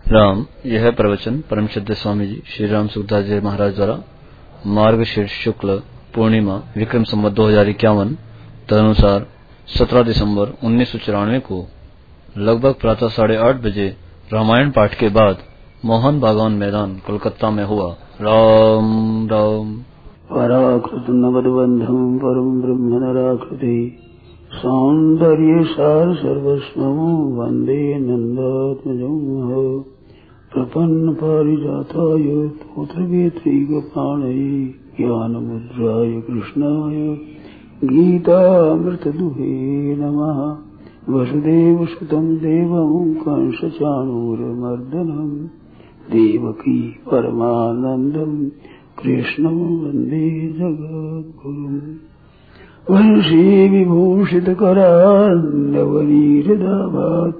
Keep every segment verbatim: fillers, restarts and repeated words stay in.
राम। यह प्रवचन परम श्रद्धेय स्वामी जी श्री राम सुखदास जी महाराज द्वारा मार्गशीर्ष शुक्ल पूर्णिमा विक्रम संवत दो हजार इक्यावन तदनुसार सत्रह दिसंबर उन्नीस सौ चौरानवे को लगभग प्रातः साढ़े आठ बजे रामायण पाठ के बाद मोहन बागान मैदान कोलकाता में हुआ। राम राम। पराकृत नवदबंधम परम ब्रह्म नराकृति सौंदर्य सार सर्वस्वं वंदे नंदात्मजं प्रपन्न पारिजाताय तोत्रवेत्रैकपाणये ज्ञानमुद्राय कृष्णाय गीतामृतदुहे नमः। वसुदेवसुतं देवं कंसचाणूरमर्दनं देवकी परमानन्दं कृष्णं वन्दे जगद्गुरुम्। वंशी विभूषितकरान्नवनीरदाभात्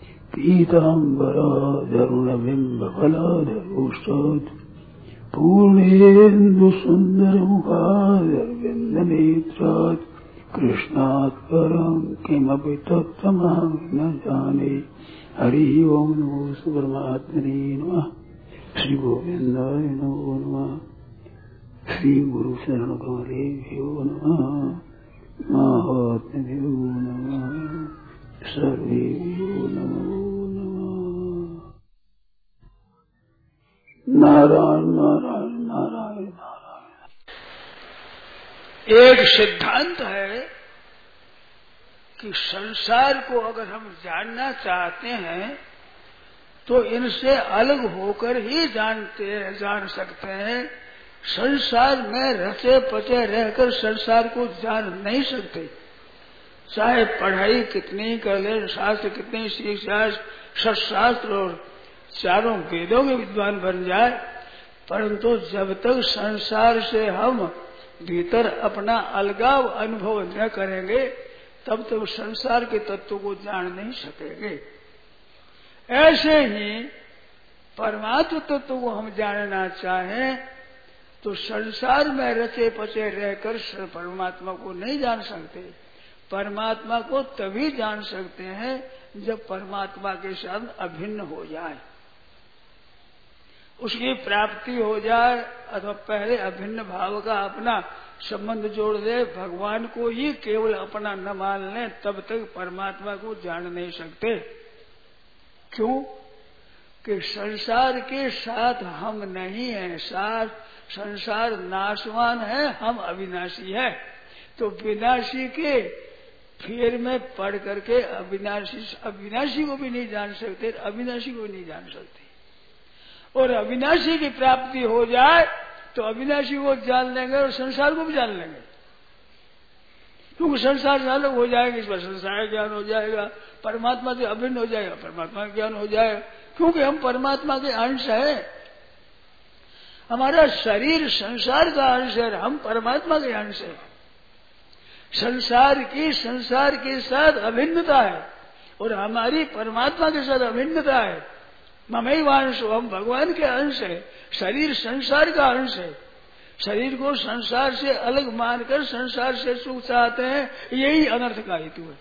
पीताम्बरादरुणबिम्बफलाधरोष्टात् पूर्णेन्दुसुन्दरमुखादरविन्दनेत्रात् कृष्णात् परं किमपि तत्त्वमहं न जाने। हरि ओं नमो परमात्मने नमः। श्री गोविन्दाय नमो नमः। श्री गुरु शरण कमलेभ्यो नमः। महात्म्यो नमः। सर्वेभ्यो नमो नमः। नारायण नारायण नारायण नारायण। एक सिद्धांत है कि संसार को अगर हम जानना चाहते हैं तो इनसे अलग होकर ही जानते जान सकते हैं। संसार में रचे पचे रहकर संसार को जान नहीं सकते। चाहे पढ़ाई कितनी कर ले, शास्त्र कितनी सीख जाए, सत्शास्त्र और चारों वेदों में विद्वान बन जाए, परंतु जब तक संसार से हम भीतर अपना अलगाव अनुभव न करेंगे तब तक संसार के तत्व को जान नहीं सकेंगे। ऐसे ही परमात्म तत्व को हम जानना चाहें तो संसार में रचे पचे रहकर परमात्मा को नहीं जान सकते। परमात्मा को तभी जान सकते हैं जब परमात्मा के साथ अभिन्न हो जाए, उसकी प्राप्ति हो जाए, अथवा पहले अभिन्न भाव का अपना संबंध जोड़ दे, भगवान को ही केवल अपना न मान लें, तब तक परमात्मा को जान नहीं सकते। क्यों? कि संसार के साथ हम नहीं हैं। साथ संसार नाशवान है, हम अविनाशी है। तो विनाशी के फेर में पढ़ करके अविनाशी अविनाशी को भी नहीं जान सकते, अविनाशी को नहीं जान सकते। और अविनाशी की प्राप्ति हो जाए तो अविनाशी को जान लेंगे और संसार को भी जान लेंगे। क्योंकि संसार से अलग हो जाएगा, इस पर संसार ज्ञान हो जाएगा, परमात्मा से अभिन्न हो जाएगा, परमात्मा ज्ञान हो जाएगा। क्योंकि हम परमात्मा के अंश है। हमारा शरीर संसार का अंश है, हम परमात्मा के अंश है। संसार की संसार के साथ अभिन्नता है और हमारी परमात्मा के साथ अभिन्नता है। ममैवांश, हम भगवान के अंश है। शरीर संसार का अंश है। शरीर को संसार से अलग मानकर संसार से सुख चाहते हैं, यही अनर्थ का हेतु है।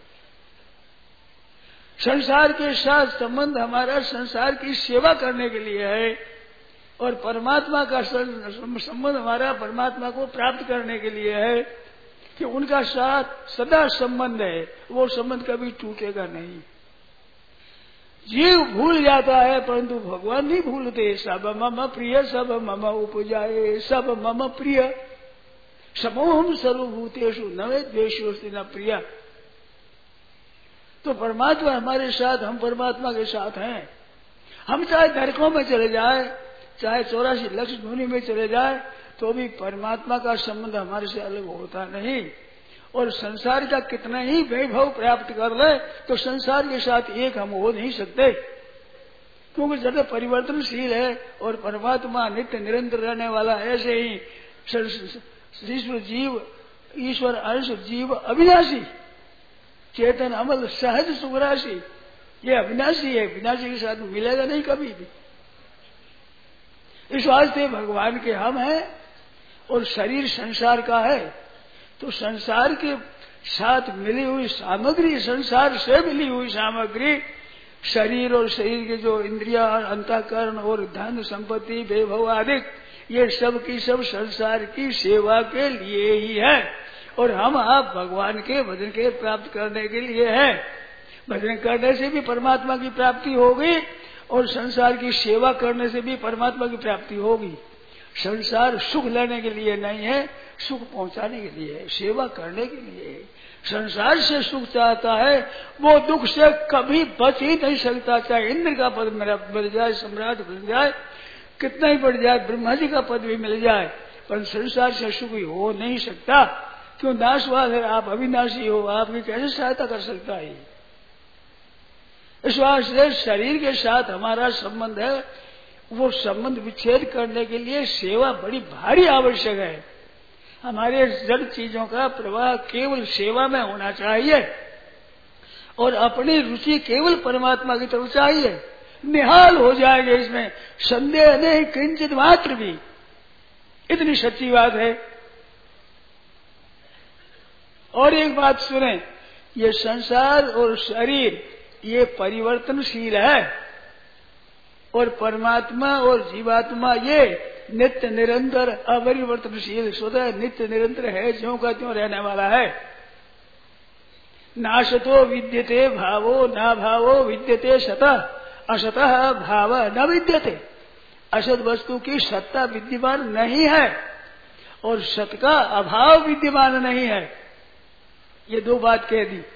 संसार के साथ संबंध हमारा संसार की सेवा करने के लिए है और परमात्मा का संबंध हमारा परमात्मा को प्राप्त करने के लिए है कि उनका साथ सदा संबंध है, वो संबंध कभी टूटेगा नहीं। जीव भूल जाता है परंतु भगवान नहीं भूलते। सब मम प्रिय सब मम उपजाए सब मम प्रिय समोहम सर्वभूतेषु नवे द्वेषोस्ति न प्रिय। तो परमात्मा हमारे साथ, हम परमात्मा के साथ हैं। हम चाहे नरकों में चले जाए, चाहे चौरासी लक्ष धूनि में चले जाए, तो भी परमात्मा का संबंध हमारे से अलग होता नहीं। और संसार का कितना ही वैभव प्राप्त कर ले तो संसार के साथ एक हम हो नहीं सकते। क्योंकि जगह परिवर्तनशील है और परमात्मा नित्य निरंतर रहने वाला। ऐसे ही ईश्वर जीव ईश्वर अंश जीव अविनाशी, चेतन अमल सहज सुखराशि, ये अविनाशी है, विनाशी के साथ मिलेगा नहीं कभी भी। इस वास्ते भगवान के हम हैं और शरीर संसार का है। तो संसार के साथ मिली हुई सामग्री, संसार से मिली हुई सामग्री शरीर और शरीर के जो इंद्रिया, अंतःकरण और धन संपत्ति वैभव आदि, ये सब की सब संसार की सेवा के लिए ही है। और हम आप भगवान के भजन के प्राप्त करने के लिए है। भजन करने से भी परमात्मा की प्राप्ति होगी और संसार की सेवा करने से भी परमात्मा की प्राप्ति होगी। संसार सुख लेने के लिए नहीं है, सुख पहुंचाने के लिए है, सेवा करने के लिए है। संसार से सुख चाहता है वो दुख से कभी बच ही नहीं सकता। चाहे इंद्र का पद मेरा मिल जाए, सम्राट मिल जाए, कितना ही बढ़ जाए, ब्रह्मा जी का पद भी मिल जाए, पर संसार से सुख हो नहीं सकता। क्यों? नाशवाद है, आप अविनाशी हो, आपकी कैसे सहायता कर सकता है? इस वास्ते शरीर के साथ हमारा संबंध है, वो संबंध विच्छेद करने के लिए सेवा बड़ी भारी आवश्यक है। हमारे जड़ चीजों का प्रवाह केवल सेवा में होना चाहिए और अपनी रुचि केवल परमात्मा की तरफ चाहिए। निहाल हो जाएंगे, इसमें संदेह नहीं किंचित मात्र भी। इतनी सच्ची बात है। और एक बात सुने, ये संसार और शरीर ये परिवर्तनशील है और परमात्मा और जीवात्मा ये नित्य निरंतर अपरिवर्तनशील, स्वतः नित्य निरंतर है, ज्यों का त्यों रहने वाला है। नाशतो विद्यते भावो न भावो विद्यते सतः, असतः भाव न विद्यते। असत वस्तु की सत्ता विद्यमान नहीं है और सत का अभाव विद्यमान नहीं है। ये दो बात कह दी।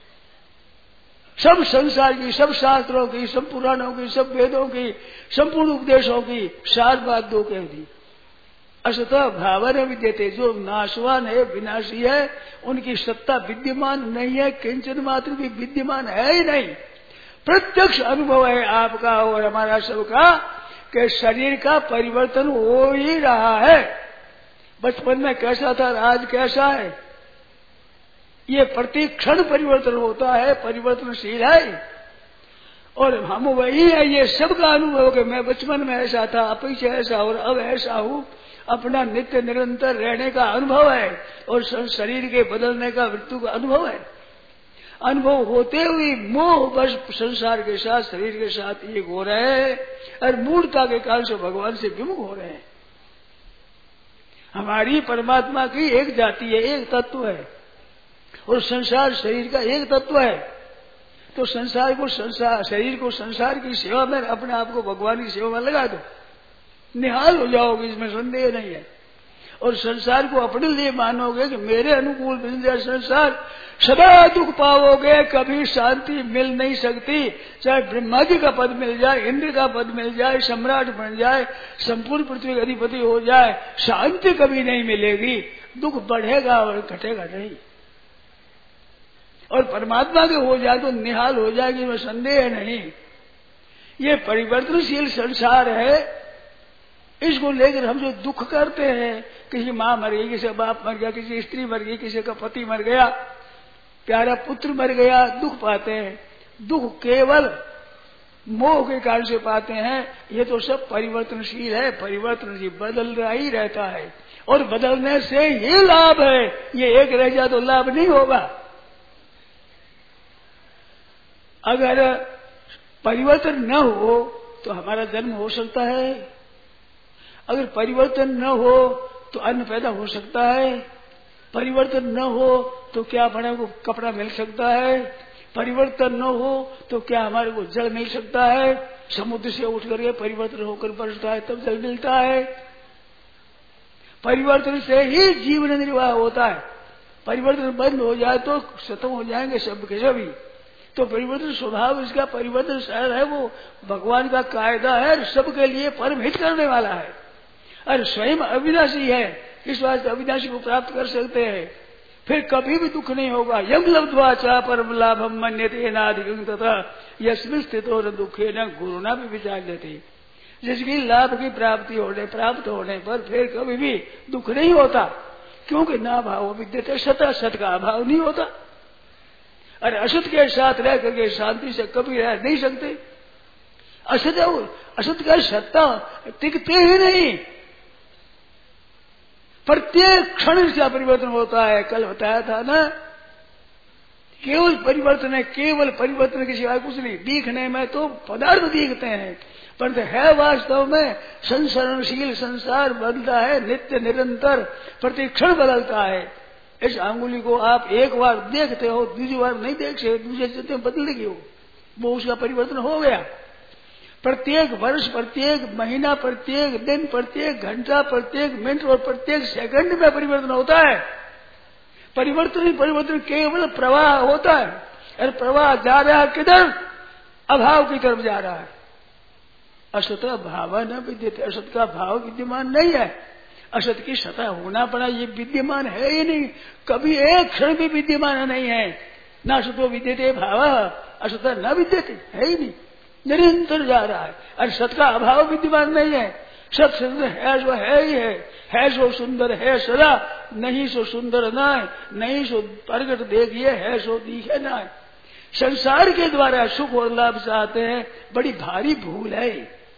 सब संसार की, सब शास्त्रों की, सब पुराणों की, सब वेदों की, संपूर्ण उपदेशों की सार बात दो कह दी। असतः भाव न विद्यते, जो नाशवान है, विनाशी है, उनकी सत्ता विद्यमान नहीं है, किंचन मात्र भी विद्यमान है ही नहीं। प्रत्यक्ष अनुभव है आपका और हमारा सबका कि शरीर का परिवर्तन हो ही रहा है। बचपन में कैसा था, आज कैसा है, ये प्रति क्षण परिवर्तन होता है, परिवर्तनशील है। और हम वही है, ये सबका अनुभव कि मैं बचपन में ऐसा था, पीछे ऐसा और अब ऐसा हूँ। अपना नित्य निरंतर रहने का अनुभव है और शरीर के बदलने का, मृत्यु का अनुभव है। अनुभव होते हुए मोह बस संसार के साथ, शरीर के साथ एक हो रहे हैं और मूर्खता के कारण से भगवान से विमुख हो रहे हैं। हमारी परमात्मा की एक जाति है, एक तत्व है और संसार शरीर का एक तत्व है। तो संसार को संसार शरीर को संसार की सेवा में, अपने आप को भगवान की सेवा में लगा दो, निहाल हो जाओगे, इसमें संदेह नहीं है। और संसार को अपने लिए मानोगे कि मेरे अनुकूल मिल जाए संसार, सदा दुख पाओगे, कभी शांति मिल नहीं सकती। चाहे ब्रह्मा जी का पद मिल जाए, इंद्र का पद मिल जाए, सम्राट बन जाए, संपूर्ण पृथ्वी का अधिपति हो जाए, शांति कभी नहीं मिलेगी। दुख बढ़ेगा और घटेगा नहीं। और परमात्मा के हो जाए तो निहाल हो जाएगी, इसमें संदेह नहीं। ये परिवर्तनशील संसार है, इसको लेकर हम जो दुख करते हैं, किसी माँ मर गई, किसी बाप मर गया, किसी स्त्री मर गई, किसी का पति मर गया, प्यारा पुत्र मर गया, दुख पाते हैं। दुख केवल मोह के कारण से पाते हैं। ये तो सब परिवर्तनशील है, परिवर्तनशील बदल रहा ही रहता है और बदलने से ही लाभ है। ये एक रह जाए तो लाभ नहीं होगा। अगर परिवर्तन न हो तो हमारा जन्म हो सकता है, अगर परिवर्तन न हो तो अन्न पैदा हो सकता है, परिवर्तन न हो तो क्या हमारे को कपड़ा मिल सकता है, परिवर्तन न हो तो क्या हमारे को जल मिल सकता है, समुद्र से उठ करके परिवर्तन होकर बरसता है तब जल मिलता है। परिवर्तन से ही जीवन निर्वाह होता है। परिवर्तन बंद हो जाए तो खत्म हो जाएंगे सब के सभी। तो परिवर्तन स्वभाव इसका परिवर्तन सहज है, वो भगवान का कायदा है, सबके लिए परम हित करने वाला है और स्वयं अविनाशी है। इस वास्ते अविनाशी को प्राप्त कर सकते हैं, फिर कभी भी दुख नहीं होगा। यम लब्ध्वा च परम लाभम मन्यते नाधिकं तथा यस्मिन् स्थितो न दुखे न गुरुना भी विचार लेते। जिसकी लाभ की प्राप्ति होने प्राप्त होने पर फिर कभी भी दुख नहीं होता, क्योंकि ना भाव विद्यते सत, सत का अभाव नहीं होता। अरे असत के साथ रह करके शांति से कभी रह नहीं सकते। असत असत का सत्ता टिकते ही नहीं, प्रत्येक क्षण इसका परिवर्तन होता है। कल बताया था ना, केवल परिवर्तन है, केवल परिवर्तन के सिवाय कुछ नहीं। दिखने में तो पदार्थ दिखते हैं, परंतु है वास्तव में संसरणशील। संसार बदलता है नित्य निरंतर, प्रतिक्षण बदलता है। इस अंगुली को आप एक बार देखते हो, दूसरी बार नहीं देख सकते, दूसरे चलते बदलेगी हो, वो उसका परिवर्तन हो गया। प्रत्येक वर्ष, प्रत्येक महीना, प्रत्येक दिन, प्रत्येक घंटा, प्रत्येक मिनट और प्रत्येक सेकंड में परिवर्तन होता है। परिवर्तन ही परिवर्तन, केवल प्रवाह होता है। अरे प्रवाह जा रहा है किधर? अभाव की तरफ जा रहा है। असत भाव न विद्यते, असत का भाव विद्यमान नहीं है। असत की सतह होना पड़ा, ये विद्यमान है ही नहीं, कभी एक क्षण भी विद्यमान नहीं है। न असतो विद्यते भाव, असत न विद्यते, है ही नहीं, निरंतर जा रहा है। अरे सत का अभाव विद्यमान नहीं है। सत सुंदर है जो है ही है, है सो सुंदर है सदा, नहीं सो सुंदर ना है, नहीं सो प्रगट देखिए, है सो दिखे ना है। संसार के द्वारा सुख और लाभ चाहते हैं, बड़ी भारी भूल है।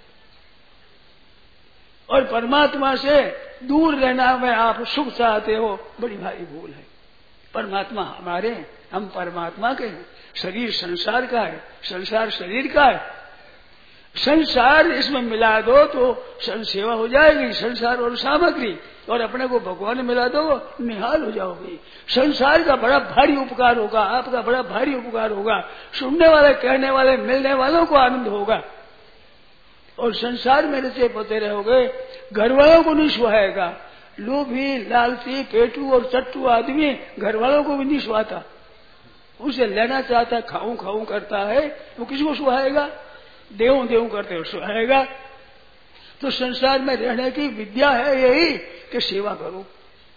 और परमात्मा से दूर रहना में आप सुख चाहते हो, बड़ी भारी भूल है। परमात्मा हमारे हैं, हम परमात्मा के हैं। शरीर संसार का है, संसार शरीर का है। संसार इसमें मिला दो तो सेवा हो जाएगी, संसार और सामग्री, और अपने को भगवान में मिला दो निहाल हो जाओगे। संसार का बड़ा भारी उपकार होगा, आपका बड़ा भारी उपकार होगा। सुनने वाले, कहने वाले, मिलने वालों को आनंद होगा। और संसार में रचे पते रहोगे, घर वालों को नहीं सुहाएगा। लोभी, लालची, पेटू और चट्टू आदमी घर वालों को भी नहीं सुहाता। उसे लेना चाहता, खाऊं खाऊं करता है, वो किसको सुहाएगा? देव देव करते हो सुहाएगा। तो संसार में रहने की विद्या है यही कि सेवा करो।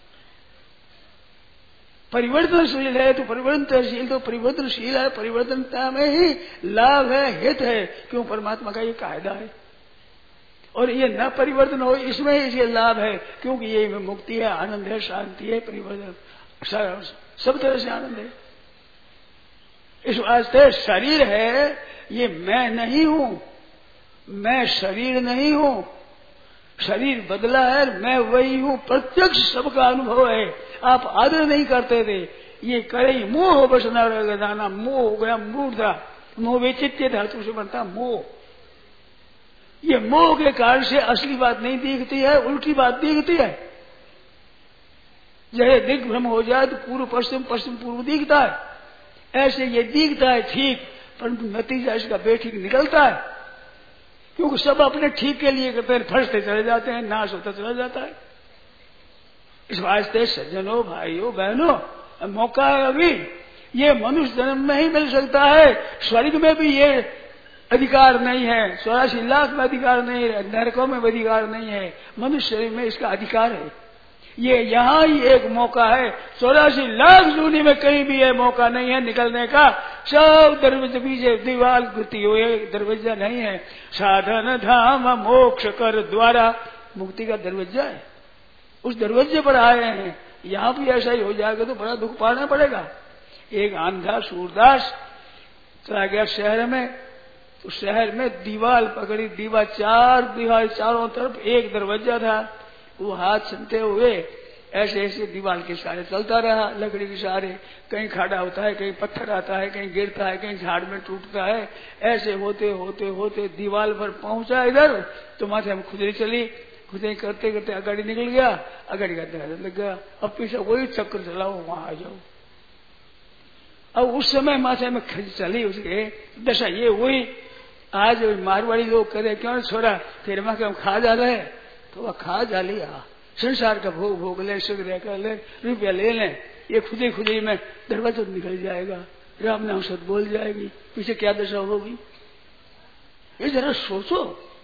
परिवर्तनशील है तो परिवर्तनशील तो परिवर्तनशील है, परिवर्तनता में ही लाभ है, हित है। क्यों? परमात्मा का ये कायदा है। और ये न परिवर्तन हो, इसमें ही ये लाभ है, क्योंकि ये मुक्ति है, आनंद है, शांति है, परिवर्तन सब तरह से आनंद है। इस वास्ते शरीर है, ये मैं नहीं हूं, मैं शरीर नहीं हूं। शरीर बदला है, मैं वही हूं, प्रत्यक्ष सबका अनुभव है। आप आदर नहीं करते थे, ये करे मोह हो बसना रहेगा दाना, मोह हो गया मूर्धा, मोह विचित्य धातु से बनता मोह। ये मोह के कारण से असली बात नहीं दिखती है, उल्टी बात दिखती है। जैसे दिग्भ्रम हो जाए तो पूर्व पश्चिम, पश्चिम पूर्व दिखता है, ऐसे ये दिखता है ठीक, परंतु नतीजा इसका बेठीक निकलता है। क्योंकि सब अपने ठीक के लिए करते हैं, फंसते चले जाते हैं, नाश होता चला जाता है। इस वास्ते सज्जनों, भाइयों, बहनों, मौका है अभी। ये मनुष्य जन्म में ही मिल सकता है, स्वर्ग में भी ये अधिकार नहीं है, चौरासी लाख में अधिकार नहीं है, नरकों में अधिकार नहीं है, मनुष्य शरीर में इसका अधिकार है। ये यहाँ ही एक मौका है, चौरासी लाख जूनी में कहीं भी ये मौका नहीं है निकलने का। सब दरवाजे पीछे दीवार घुटी हुई, दरवाजा नहीं है। साधन धाम मोक्ष कर द्वारा, मुक्ति का दरवाजा है, उस दरवाजे पर आए हैं। यहाँ भी ऐसा ही हो जाएगा तो बड़ा दुख पाना पड़ेगा। एक आंधा सूरदास चला गया शहर में, तो शहर में दीवार पकड़ी, दीवार चार दीवार चारों तरफ, एक दरवाजा था। वो हाथ चलते हुए ऐसे ऐसे दीवार के सहारे चलता रहा, लकड़ी के सहारे। कहीं खाड़ा होता है, कहीं पत्थर आता है, कहीं गिरता है, कहीं झाड़ में टूटता है। ऐसे होते होते होते दीवार पर पहुंचा इधर, तो माथे में खुदरी चली। खुदरी करते करते अगाड़ी निकल गया, अगाड़ी का दरवाजा लग गया। अब पीछे वही चक्कर चलाओ, वहां आ जाओ। अब उस समय माथे में खिंच चली उसके दशा ये हुई। आज मारवाड़ी लोग करे क्यों छोड़ा, फिर माँ के हम खा जा रहे, तो वह खा जा लिया। संसार का भोग भोग ले, सुख कर ले, रुपया ले लें, ये खुदी खुदी में दरवाजा निकल जाएगा, राम नाम सत बोल जाएगी, पीछे क्या दशा होगी। ये जरा सोचो।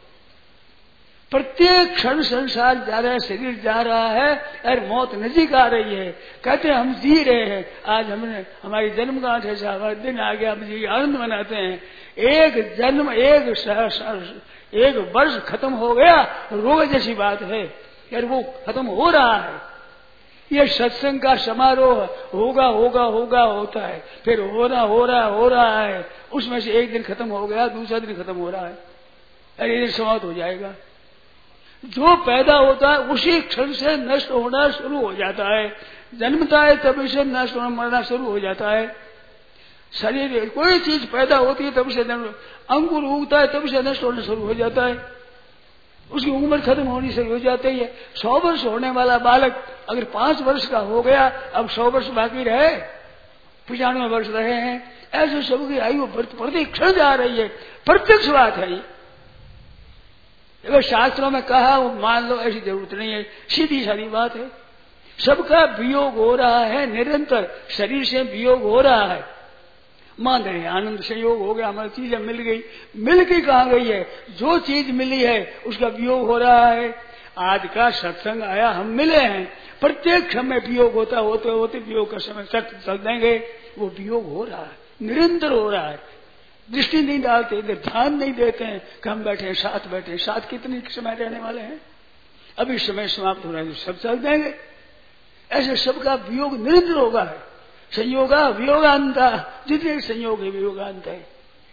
प्रत्येक क्षण संसार जा रहा है, शरीर जा रहा है, और मौत नजीक आ रही है। कहते हैं हम जी रहे हैं, आज हमने हमारी जन्म गांठ है, हमारा दिन आ गया, हम जी आनंद मनाते हैं। एक जन्म, एक सर, सर, एक वर्ष खत्म हो गया, रोग जैसी बात है, यार वो खत्म हो रहा है। ये सत्संग का समारोह होगा होगा होगा होता है, फिर हो रहा हो रहा हो रहा है। उसमें से एक दिन खत्म हो गया, दूसरा दिन खत्म हो रहा है, अरे दिन समाप्त हो जाएगा। जो पैदा होता है उसी क्षण से नष्ट होना शुरू हो जाता है। जन्मता है तभी से नष्ट होना मरना शुरू हो जाता है। शरीर कोई चीज पैदा होती है तब से अंकुर उगता है तब से नष्ट होना शुरू हो जाता है, उसकी उम्र खत्म होनी शुरू हो जाती है। सौ वर्ष होने वाला बालक अगर पांच वर्ष का हो गया, अब सौ वर्ष बाकी रहे, पचानवे वर्ष रहे हैं, ऐसे सबकी आयु प्रति क्षण जा रही है। प्रत्यक्ष बात है ये, अगर शास्त्रों में कहा वो मान लो, ऐसी जरूरत नहीं है, सीधी सारी बात है। सबका वियोग हो रहा है निरंतर, शरीर से वियोग हो रहा है। मान रहे आनंद संयोग हो गया, हमारी चीजें मिल गई, मिल के कहाँ गई है, जो चीज मिली है उसका वियोग हो रहा है। आज का सत्संग आया, हम मिले हैं, प्रत्येक समय वियोग होता होते होते वियोग का समय तक चल देंगे, वो वियोग हो रहा है, निरंतर हो रहा है। दृष्टि नहीं डालते, ध्यान नहीं देते हैं कि हम बैठे साथ बैठे, साथ कितने समय रहने वाले हैं, अभी समय समाप्त हो रहा है तो सब चल देंगे। ऐसे सबका वियोग निरंतर होगा है। संयोगा वियोगांता, जितने संयोग है वियोगांत है।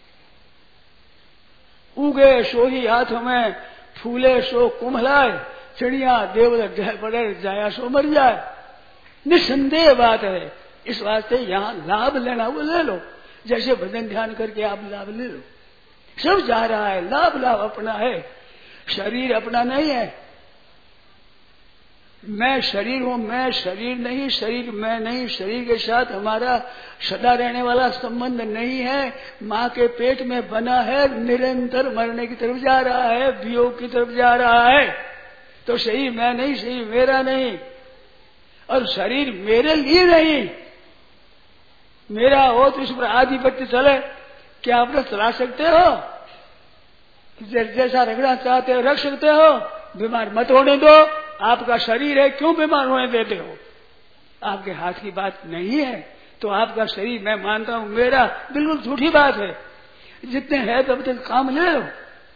उगे सो ही हाथ में, फूले सो कुम्हलाए, चिड़िया देवदत्त ढह पड़े, जाया सो मर जाए। निसंदेह बात है। इस वास्ते यहाँ लाभ लेना वो ले लो, जैसे भजन ध्यान करके आप लाभ ले लो। सब जा रहा है, लाभ लाभ अपना है, शरीर अपना नहीं है। मैं शरीर हूं, मैं शरीर नहीं, शरीर मैं नहीं, शरीर के साथ हमारा सदा रहने वाला संबंध नहीं है। माँ के पेट में बना है, निरंतर मरने की तरफ जा रहा है, वियोग की तरफ जा रहा है। तो शरीर मैं नहीं, शरीर मेरा नहीं, और शरीर मेरे लिए नहीं। मेरा हो तो इस पर आधिपत्य चले, क्या आप लोग चला सकते हो? जैसा रखना चाहते हो रख सकते हो, बीमार मत होने दो। आपका शरीर है, क्यों बीमार होने देते हो? आपके हाथ की बात नहीं है, तो आपका शरीर मैं मानता हूं मेरा, बिल्कुल झूठी बात है। जितने हैं तब तक काम ले लो,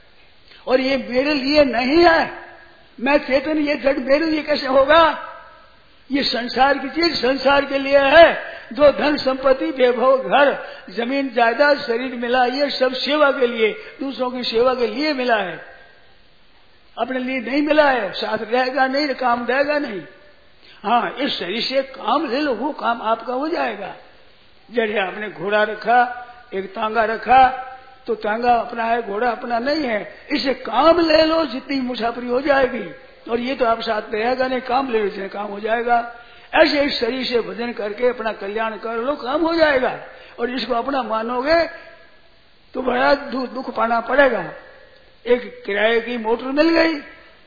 और ये मेरे लिए नहीं है। मैं चेतन, ये जड़ मेरे लिए कैसे होगा? ये संसार की चीज संसार के लिए है। जो धन संपत्ति वैभव घर जमीन जायदाद शरीर मिला, ये सब सेवा के लिए, दूसरों की सेवा के लिए मिला है, अपने लिए नहीं मिला है। साथ रहेगा नहीं, काम देगा नहीं। हाँ, इस शरीर से काम ले लो, वो काम आपका हो जाएगा। जैसे आपने घोड़ा रखा, एक तांगा रखा, तो तांगा अपना है, घोड़ा अपना नहीं है। इसे काम ले लो, जितनी मुसाफरी हो जाएगी। और ये तो आप साथ रहेगा नहीं, काम ले लो, काम हो जाएगा। ऐसे इस शरीर से भजन करके अपना कल्याण कर लो, काम हो जाएगा। और इसको अपना मानोगे तो बड़ा दुख पाना पड़ेगा। एक किराए की मोटर मिल गई,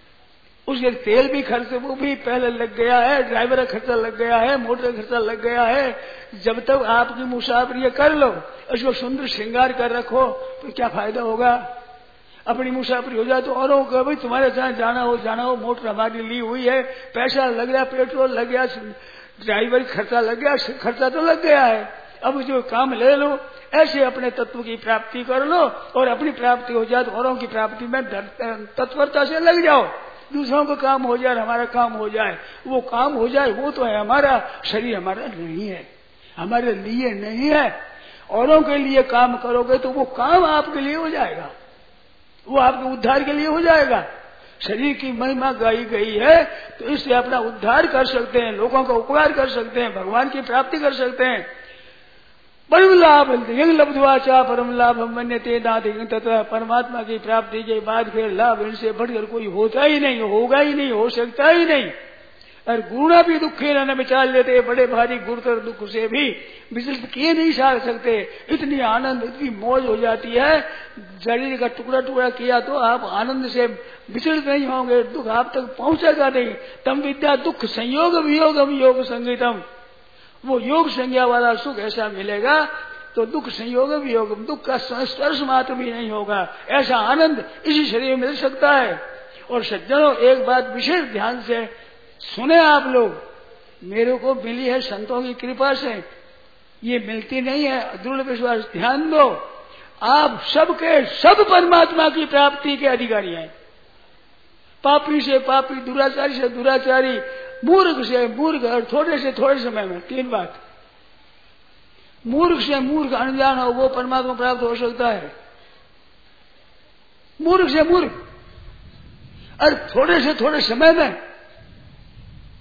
उसके तेल भी खर्च वो भी पहले लग गया है, ड्राइवर का खर्चा लग गया है, मोटर का खर्चा लग गया है। जब तक आपकी मुसाफरी कर लो, उसको सुंदर श्रृंगार कर रखो, तो क्या फायदा होगा? अपनी मुसाफरी हो जाए तो औरों को भाई तुम्हारे जहां जाना हो जाना हो, मोटर हमारी ली हुई है, पैसा लग गया, पेट्रोल लग गया, ड्राइवर खर्चा लग गया, खर्चा तो लग गया है। अब जो काम ले लो, ऐसे अपने तत्व की प्राप्ति कर लो, और अपनी प्राप्ति हो जाए तो औरों की प्राप्ति में तत्परता से लग जाओ। दूसरों का काम हो जाए, हमारा काम हो जाए, वो काम हो जाए, वो तो है हमारा। शरीर हमारा नहीं है, हमारे लिए नहीं है। औरों के लिए काम करोगे तो वो काम आपके लिए हो जाएगा, वो आपके उद्धार के लिए हो जाएगा। शरीर की महिमा गाई गई है, तो इससे अपना उद्धार कर सकते हैं, लोगों का उपकार कर सकते हैं, भगवान की प्राप्ति कर सकते हैं। परम लाभ लब्धवाचा परम लाभ मन्यते नाधिक तथा परमात्मा की प्राप्ति के बाद फिर लाभ इनसे बढ़कर कोई होता ही नहीं, होगा ही नहीं, हो सकता ही नहीं। और गुणा भी दुखे न विचार लेते, बड़े भारी गुरुतर दुख से भी विचलित किए नहीं जा सकते। इतनी आनंद, इतनी मौज हो जाती है। शरीर का टुकड़ा टुकड़ा किया तो आप आनंद से विचलित नहीं होंगे, दुख आप तक पहुंचेगा नहीं। तम विद्या दुख संयोग वियोगम योग संगीतम, वो योग संज्ञा वाला सुख ऐसा मिलेगा तो दुख संयोग वियोग, दुख का स्पर्श मात्र भी नहीं होगा। ऐसा आनंद इसी शरीर में मिल सकता है। और सज्जनों, एक बात विशेष ध्यान से सुने आप लोग, मेरे को मिली है संतों की कृपा से, ये मिलती नहीं है, दृढ़ विश्वास ध्यान दो। आप सबके सब परमात्मा की प्राप्ति के अधिकारी हैं। पापी से पापी, दुराचारी से दुराचारी, मूर्ख से मूर्ख, और थोड़े से थोड़े समय में तीन बात। मूर्ख से मूर्ख अनजान हो वो परमात्मा प्राप्त हो सकता है, मूर्ख से मूर्ख, और थोड़े से थोड़े समय में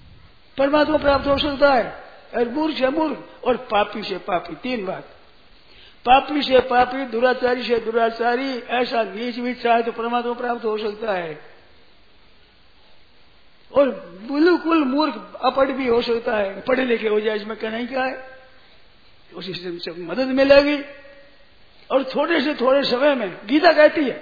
परमात्मा प्राप्त हो सकता है, और मूर्ख से मूर्ख और पापी से पापी, तीन बात। पापी से पापी, दुराचारी से दुराचारी, ऐसा नीच भी चाहे तो परमात्मा प्राप्त हो सकता है। और बिल्कुल मूर्ख अपढ़ भी हो सकता है, पढ़े लिखे हो जाए, इसमें कहना ही क्या है। उसी से मदद मिलेगी। और थोड़े से थोड़े समय में, गीता कहती है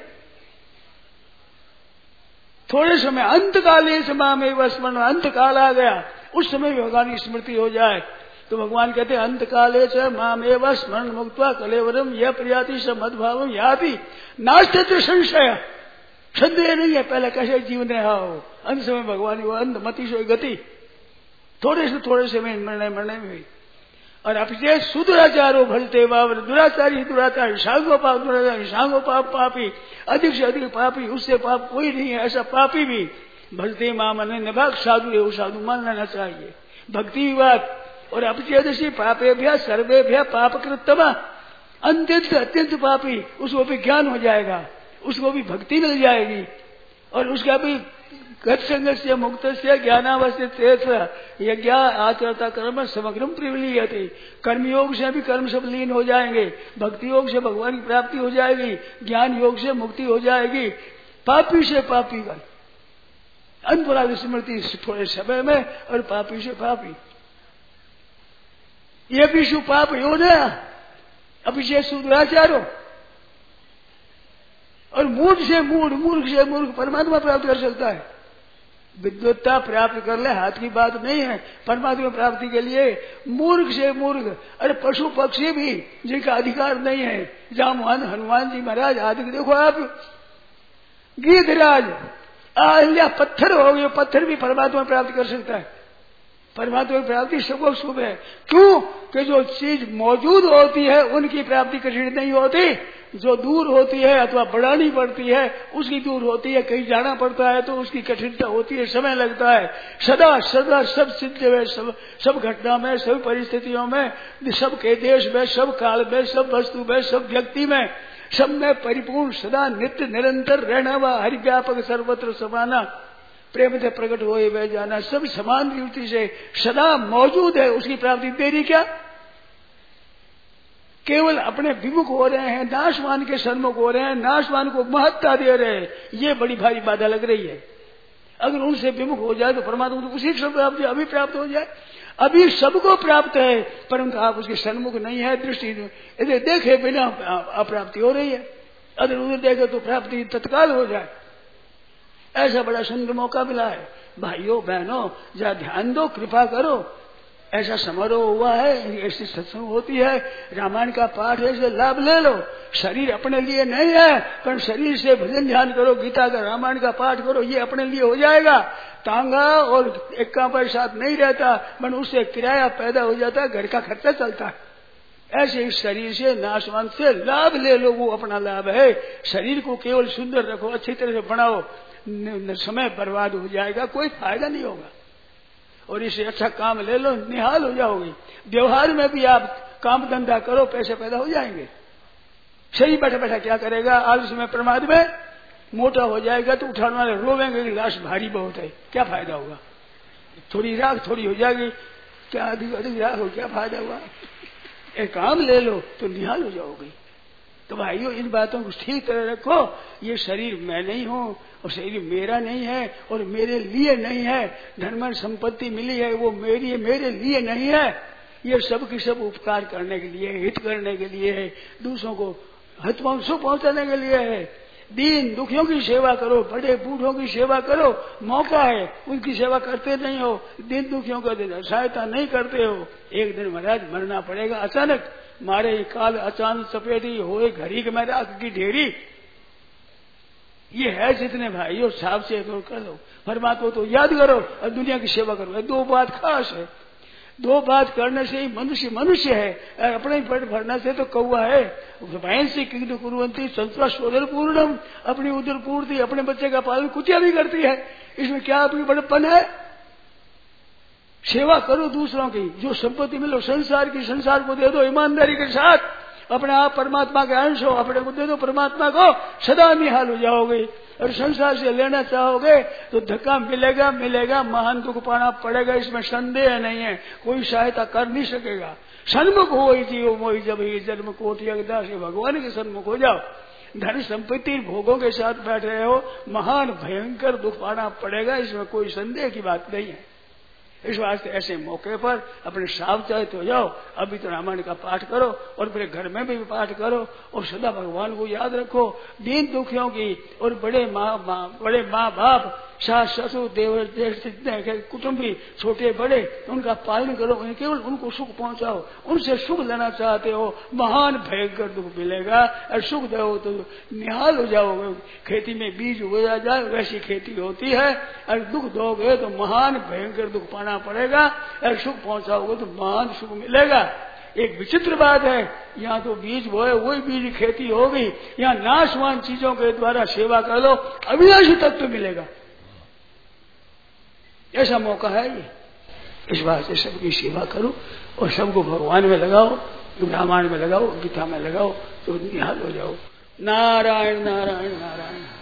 थोड़े समय, अंत काले समय में स्मरण, अंत काल आ गया, उस समय भगवान की स्मृति हो जाए तो भगवान कहते हैं अंत काले च मामेव स्मरण मुक्त्वा कलेवरम यह प्रयाति स मद्भावम याति नास्ति संशय। संदेह नहीं है पहले कैसे जीवन रहा हो, अंत समय भगवान वो अंत मति से गति, थोड़े से थोड़े समय मरने मरने में। और अपचे सुदुराचारो भलते बाबर, दुराचारी दुराचारी, सांगो पाप दुराचारी, सांगो पाप पापी, अधिक से अधिक पापी, उससे पाप कोई नहीं है, ऐसा पापी भी भलते मामन निभाग साधु है, वो साधु मान लेना चाहिए। भक्ति विवाद और अपचेदशी पापेभ्य सर्वेभ्य पाप कृतमा, अत्यंत अत्यंत पापी, उसको भी ज्ञान हो जाएगा, उसको भी भक्ति मिल जाएगी, और उसका भी गत संगत से मुक्त से ज्ञानावस्थित यज्ञ आचरता कर्म समग्रम प्रिवलीयते। कर्मयोग से भी कर्म सब लीन हो जाएंगे, भक्ति योग से भगवान की प्राप्ति हो जाएगी, ज्ञान योग से मुक्ति हो जाएगी। पापी से पापी का अंतराग स्मृति थोड़े समय में, और पापी से पापी ये भी शु पाप यो न अभिषेक सुदुराचारो। और मूर्ख से मूर्ख, मूर्ख से मूर्ख परमात्मा प्राप्त कर सकता है। विद्वत्ता प्राप्त कर ले हाथ की बात नहीं है, परमात्मा प्राप्ति के लिए मूर्ख से मूर्ख, अरे पशु पक्षी भी जिनका अधिकार नहीं है, जामवान हनुमान जी महाराज आदि देखो आप, गीधराज अहल्या पत्थर हो गए, पत्थर भी परमात्मा प्राप्त कर सकता है। परमात्मा की प्राप्ति सबको शुभ है। क्यों कि जो चीज मौजूद होती है उनकी प्राप्ति कठिन नहीं होती, जो दूर होती है अथवा बढ़ानी पड़ती है उसकी दूर होती है, कहीं जाना पड़ता है तो उसकी कठिनता होती है, समय लगता है। सदा सदा सब सिद्ध में, सब सब घटना में, सब परिस्थितियों में, सबके देश में, सब काल में, सब वस्तु में, सब व्यक्ति में, सब में परिपूर्ण सदा नित्य निरंतर रहना व हरिव्यापक सर्वत्र समाना प्रेम से प्रकट हुए वह जाना, सब समान युक्ति से सदा मौजूद है, उसकी प्राप्ति देरी क्या। केवल अपने विमुख हो रहे हैं, नाशवान के सन्मुख हो रहे हैं, नाशवान को महत्ता दे रहे हैं, ये बड़ी भारी बाधा लग रही है। अगर उनसे विमुख हो जाए तो परमात्मा को उसी सब प्राप्ति अभी प्राप्त हो जाए। अभी सबको प्राप्त है, परंतु आप उसके सन्मुख नहीं है, दृष्टि इधर देखे बिना अप्राप्ति हो रही है, अगर उधर देखे तो प्राप्ति तत्काल हो जाए। ऐसा बड़ा सुंदर मौका मिला है। भाइयों बहनों जरा ध्यान दो, कृपा करो। ऐसा समारोह हुआ है, ऐसी सत्संग होती है, रामायण का पाठ है, इसे लाभ ले लो। शरीर अपने लिए नहीं है, पर शरीर से भजन ध्यान करो, गीता का रामायण का पाठ करो, ये अपने लिए हो जाएगा। तांगा और इक्का पर साथ नहीं रहता, पर उससे किराया पैदा हो जाता है, घर का खर्चा चलता है। ऐसे इस शरीर से नाशवान से लाभ ले लो, वो अपना लाभ है। शरीर को केवल सुंदर रखो, अच्छी तरह से बनाओ, समय बर्बाद हो जाएगा, कोई फायदा नहीं होगा। और इसे अच्छा काम ले लो, निहाल हो जाओगे। व्यवहार में भी आप काम धंधा करो, पैसे पैदा हो जाएंगे। सही बैठा बैठा क्या करेगा, आज में प्रमाद में मोटा हो जाएगा तो उठाने वाले रोवेंगे कि लाश भारी बहुत है, क्या फायदा होगा। थोड़ी राख थोड़ी हो जाएगी, क्या अधिक अधिक राख हो, क्या फायदा हुआ। एक काम ले लो तो निहाल हो जाओगे। तो भाइयों इन बातों को ठीक तरह रखो। ये शरीर मैं नहीं हूँ, और शरीर मेरा नहीं है, और मेरे लिए नहीं है। धन संपत्ति मिली है वो मेरी है, मेरे लिए नहीं है। ये सब की सब उपकार करने के लिए, हित करने के लिए है, दूसरों को हित सुख पहुंचाने के लिए है। दीन दुखियों की सेवा करो, बड़े बूढ़ों की सेवा करो, मौका है, उनकी सेवा करते नहीं हो, दीन दुखियों का सहायता नहीं करते हो। एक दिन महाराज मरना पड़ेगा अचानक, मारे काल अचानक सफेदी होए घड़ी के मेरे आग की ढेरी। ये है जितने भाइयों साहब से तो कर दो, परमात्मा तो याद करो और दुनिया की सेवा करो। दो बात खास है, दो बात करने से ही मनुष्य मनुष्य है, और अपने पेट भरने से तो कौवा है। भयन से किंतु कुरुवंती संस्था सोदर पूर्णम, अपनी उदर पूर्ति, अपने बच्चे का पालन कुतिया भी करती है। इसमें क्या अपनी बड़प्पन है। सेवा करो दूसरों की, जो संपत्ति मिलो संसार की, संसार को दे दो ईमानदारी के साथ। अपने आप परमात्मा के अंश हो, अपने को दे दो परमात्मा को, सदा निहाल हो जाओगे। और संसार से लेना चाहोगे तो धक्का मिलेगा मिलेगा, महान दुख पाना पड़ेगा, इसमें संदेह नहीं है। कोई सहायता कर नहीं सकेगा। सन्मुख हो जीव मोहि जब ही जन्म कोटि अगदा से भगवान के सन्मुख हो जाओ। धन संपत्ति भोगों के साथ बैठ रहे हो, महान भयंकर दुख पाना पड़ेगा, इसमें कोई संदेह की बात नहीं है। इस वास्ते ऐसे मौके पर अपने सावधान हो जाओ। अभी तो रामायण का पाठ करो और फिर घर में भी पाठ करो और सदा भगवान को याद रखो। दीन दुखियों की और बड़े माँ बड़े माँ बाप, सास ससुर, देवर देश, जितने कुटुंबी छोटे बड़े, उनका पालन करो, केवल उनको सुख पहुंचाओ। उनसे सुख लेना चाहते हो, महान भयंकर दुख मिलेगा। और सुख दो तो निहाल हो जाओगे। खेती में बीज उगाया जाए वैसी खेती होती है, और दुख दोगे तो महान भयंकर दुख पाना पड़ेगा। और सुख पहुंचाओगे तो महान सुख मिलेगा। एक विचित्र बात है, यहाँ तो बीज बोए वही बीज खेती होगी, यहाँ नाशवान चीजों के द्वारा सेवा कर लो, अविनाशी तत्व मिलेगा। ऐसा मौका है ये। इस बात से सबकी सेवा करो और सबको भगवान में लगाओ, रामायण में लगाओ, गीता में लगाओ, तो निहाल हो जाओ। नारायण नारायण नारायण।